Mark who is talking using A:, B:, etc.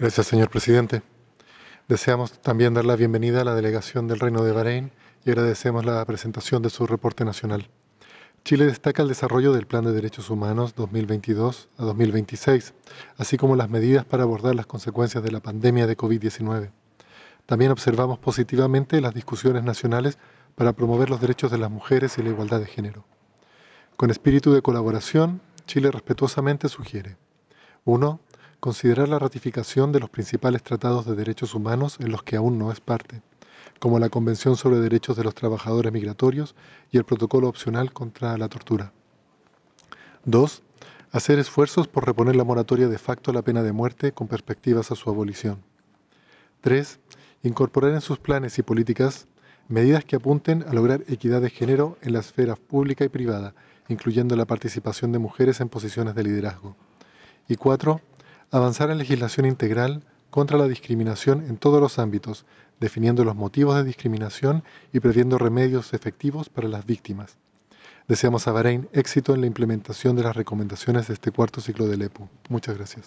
A: Gracias, señor presidente. Deseamos también dar la bienvenida a la delegación del Reino de Bahrein y agradecemos la presentación de su reporte nacional. Chile destaca el desarrollo del Plan de Derechos Humanos 2022 a 2026, así como las medidas para abordar las consecuencias de la pandemia de COVID-19. También observamos positivamente las discusiones nacionales para promover los derechos de las mujeres y la igualdad de género. Con espíritu de colaboración, Chile respetuosamente sugiere: 1. Considerar la ratificación de los principales tratados de derechos humanos en los que aún no es parte, como la Convención sobre Derechos de los Trabajadores Migratorios y el Protocolo Opcional contra la Tortura. 2. Hacer esfuerzos por reponer la moratoria de facto a la pena de muerte con perspectivas a su abolición. 3. Incorporar en sus planes y políticas medidas que apunten a lograr equidad de género en la esfera pública y privada, incluyendo la participación de mujeres en posiciones de liderazgo. Y 4. Avanzar en legislación integral contra la discriminación en todos los ámbitos, definiendo los motivos de discriminación y previendo remedios efectivos para las víctimas. Deseamos a Bahrein éxito en la implementación de las recomendaciones de este cuarto ciclo del EPU. Muchas gracias.